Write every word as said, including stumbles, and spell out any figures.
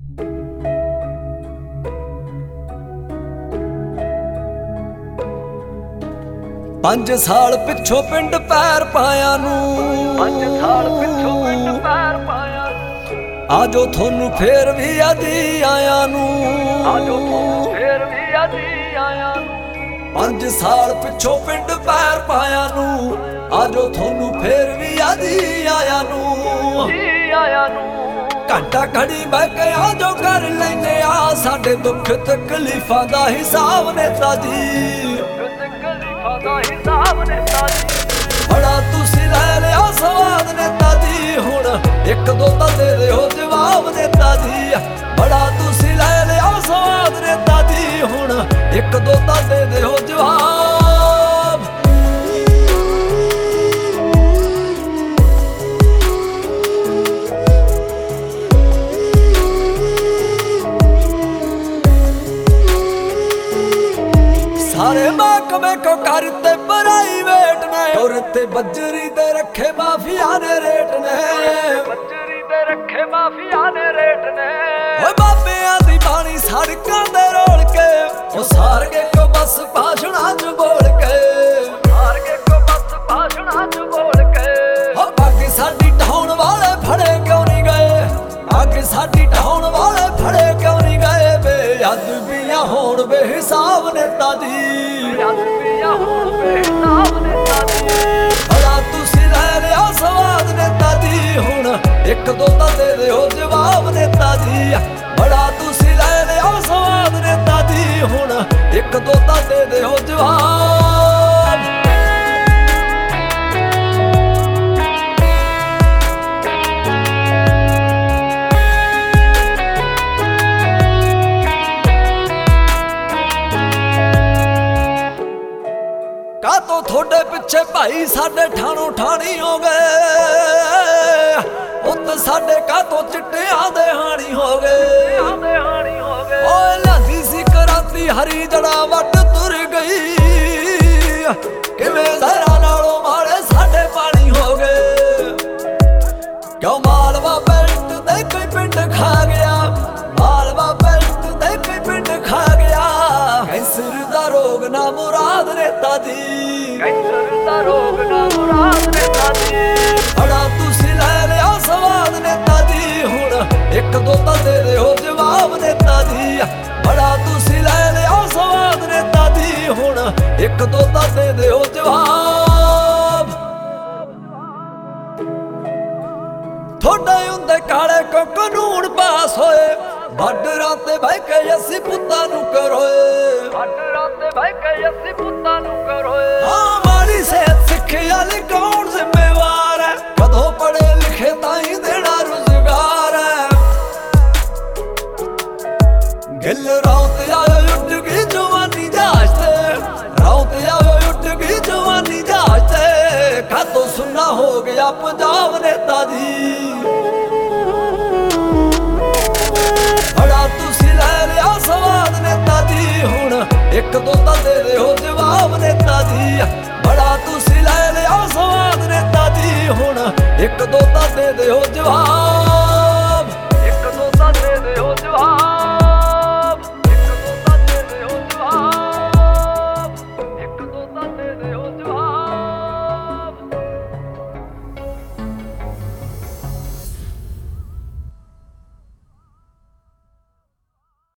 ਪੰਜ ਸਾਲ ਪਿੱਛੋਂ ਪਿੰਡ ਪੈਰ ਪਾਇਆ ਨੂੰ, ਪੰਜ ਸਾਲ ਪਿੱਛੋਂ ਪਿੰਡ ਪੈਰ ਪਾਇਆ ਆਜੋ ਤੁਹਾਨੂੰ ਫੇਰ ਵੀ ਆਦੀ ਆਇਆ ਨੂੰ, ਆਜੋ ਤੁਹਾਨੂੰ ਫੇਰ ਵੀ ਆਦੀ ਆਇਆ ਨੂੰ। ਪੰਜ ਸਾਲ ਪਿੱਛੋਂ ਪਿੰਡ ਪੈਰ ਪਾਇਆ ਨੂੰ, ਆਜੋ ਤੁਹਾਨੂੰ ਫੇਰ ਵੀ ਆਦੀ ਆਇਆ ਨੂੰ, ਜੀ ਆਇਆ ਨੂੰ। ਘੰਟਾ ਘੜੀ ਬਹਿ ਕੇ ਆਜੋ ਕਰ ਲੈਨੇ ਆ ਸਾਡੇ ਦੁੱਖ ਤਕਲੀਫਾਂ ਦਾ ਹਿਸਾਬ ਨੇਤਾ ਜੀ, ਤਕਲੀਫਾਂ ਦਾ ਹਿਸਾਬ ਨੇਤਾ ਜੀ। ਬੜਾ ਤੁਸੀਂ ਲੈ ਲਿਆ ਸਵਾਦ ਨੇਤਾ ਜੀ, ਹੁਣ ਇੱਕ ਦੋ ਤਾਂ ਦੇ ਦਿਓ ਜਵਾਬ ਨੇਤਾ ਜੀ। ਬੜਾ ਤੁਸੀਂ ਲੈ ਲਿਆ ਸਵਾਦ ਨੇਤਾ ਜੀ, ਹੁਣ ਇੱਕ ਦੋ ਤਾਂ ਦੇ ਦਿਓ ਜਵਾਬ। ਸਾਰੇ ਮਹਿਕਮੇ ਕੋ ਕਰਤੇ ਪ੍ਰਾਈਵੇਟ ਨੇ, ਔਰ ਤੇ ਬੱਜਰੀ ਦੇ ਰੱਖੇ ਮਾਫੀਆ ਨੇ ਰੇਟ ਨੇ, ਬੱਜਰੀ ਦੇ ਰੱਖੇ ਮਾਫੀਆ ਨੇ ਰੇਟ ਨੇ। ਓਏ ਬਾਬਿਆਂ ਦੀ ਬਾਣੀ ਸੜਕਾਂ ਦੇ ਰੋਲ ਕੇ, ਉਹ ਸਾਰ ਕੇ ਕੋ ਬਸ ਭਾਸ਼ਣਾਂ ਚ ਬੋਲ ਕੇ, ਸਾਰ ਕੇ ਕੋ ਬਸ ਭਾਸ਼ਣਾਂ ਚ ਬੋਲ ਕੇ। ਹੋ ਅੱਗ ਸਾਡੀ ਢਾਉਣ ਵਾਲੇ ਫੜੇ ਕਿਉਂ ਨਹੀਂ ਗਏ, ਅੱਗ ਸਾਡੀ ਢਾਉਣ ਵਾਲੇ ਫੜੇ ਕਿਉਂ ਨਹੀਂ ਗਏ, ਬੇਅਦਬੀਆਂ ਹੋਣ ਬੇਹਿਸਾਬ ਨੇਤਾ ਜੀ, ਬੇਅਦਬੀਆਂ ਹੋਣ ਬੇਹਿਸਾਬ ਨੇਤਾ ਜੀ। ਬੜਾ ਤੁਸੀਂ ਲੈ ਲਿਆ ਸਵਾਦ ਨੇਤਾ ਜੀ, ਹੁਣ ਇੱਕ ਦੋ ਤਾਂ ਦੇ ਦਿਓ ਜਵਾਬ ਨੇਤਾ ਜੀ। ਬੜਾ ਤੁਸੀਂ ਲੈ ਲਿਆ ਸਵਾਦ ਨੇਤਾ ਜੀ, ਹੁਣ ਇੱਕ ਦੋ ਤਾਂ ਦੇ ਦਿਓ ਜਵਾਬ। ਕਾਤੋਂ ਤੁਹਾਡੇ ਪਿੱਛੇ ਭਾਈ ਸਾਡੇ ਠਾਣੋ ਠਾਣੀ ਹੋ ਗਏ, ਉੱਤ ਸਾਡੇ ਕਾਤੋਂ ਚਿੱਟਿਆਂ ਦੇ ਹਾਣੀ ਹੋ ਗਏ, ਆਂਦੇ ਹਾਣੀ ਹੋ ਗਏ। ਓਏ ਲਾਂਦੀ ਸੀ ਕਰਾਤੀ ਹਰੀ ਜੜਾ ਵੱਟ ਤੁਰ ਗਈ, ਕਿਵੇਂ ਜ਼ਹਿਰਾਂ ਨਾਲੋਂ ਮਾੜੇ ਸਾਡੇ ਪਾਣੀ ਹੋ ਗਏ। ਕਿਉਂ ਮਾਲਵਾ ਬੈਲਟ ਦੇ ਕੋਈ ਪਿੰਡ ਖਾ ਗਿਆ, ਮਾਲਵਾ ਬੈਲਟ ਦੇ ਕੋਈ ਪਿੰਡ ਖਾ ਗਿਆ, ਕੈਂਸਰ ਦਾ ਰੋਗ ਨਾ ਮੁਰਾਦ ਨੇਤਾ ਜੀ, ਕੈਂਸਰ ਦਾ ਰੋਗ ਨਾ ਮੁਰਾਦ ਨੇਤਾ ਜੀ। ਬੜਾ ਤੁਸੀਂ ਲੈ ਲਿਆ ਸਵਾਦ ਨੇਤਾ ਜੀ, ਹੁਣ ਇੱਕ ਦੋ ਤਾਂ ਦੇ ਦਿਓ ਜਵਾਬ ਨੇਤਾ ਜੀ। ਬੜਾ ਤੁਸੀਂ ਲੈ ਲਿਆ ਸਵਾਦ ਨੇਤਾ ਜੀ, ਹੁਣ ਇੱਕ ਦੋ ਤਾਂ ਦੇ ਦਿਓ ਜਵਾਬ। ਤੁਹਾਡੇ ਹੁੰਦੇ ਕਾਲੇ ਕੋ ਕਾਨੂੰਨ ਪਾਸ ਹੋਏ, ਬਾਰਡਰਾਂ ਤੇ ਬਹਿ ਕੇ ਅਸੀਂ ਪੁੱਤਾਂ ਨੂੰ ਕਰੋਏ, ਬਾਰਡਰਾਂ ਤੇ ਬਹਿ ਕੇ ਅਸੀਂ ਪੁੱਤਾਂ ਨੂੰ ਕਰੋਏ। ਹਾਂ ਮਾੜੀ ਸਿਹਤ ਸਿੱਖਿਆ ਲਈ ਕੌਣ ਜ਼ਿੰਮੇਵਾਰ ਹੈ, ਕਦੋਂ ਪੜ੍ਹੇ ਲਿਖੇ ਤਾਂ ਹੀ ਦੇਣਾ ਰੁਜ਼ਗਾਰ ਹੈ। ਗਿੱਲ ਰੌਤ ਆਇਓ ਉੱਡ ਗਈ ਜਵਾਨੀ ਜਹਾਜ਼ ਤੇ, ਰੌਤ ਆਇਓ ਉੱਡ ਗਈ ਜਵਾਨੀ ਜਹਾਜ਼ ਤੇ, ਕਾਤੋਂ ਸੁੰਨਾ ਹੋ ਗਿਆ ਪੰਜਾਬ ਨੇਤਾ ਜੀ। ਬੜਾ ਤੁਸੀਂ ਲੈ ਲਿਆ ਸਵਾਦ ਨੇਤਾ ਜੀ, ਹੁਣ ਇੱਕ ਦੋ ਤਾਂ ਦੇ ਦਿਓ ਜਵਾਬ ਨੇਤਾ ਜੀ। ਬੜਾ ਤੁਸੀਂ ਲੈ ਲਿਆ ਸਵਾਦ ਨੇਤਾ ਜੀ, ਹੁਣ ਇੱਕ ਦੋ ਤਾਂ ਦੇ ਦਿਓ ਜਵਾਬ।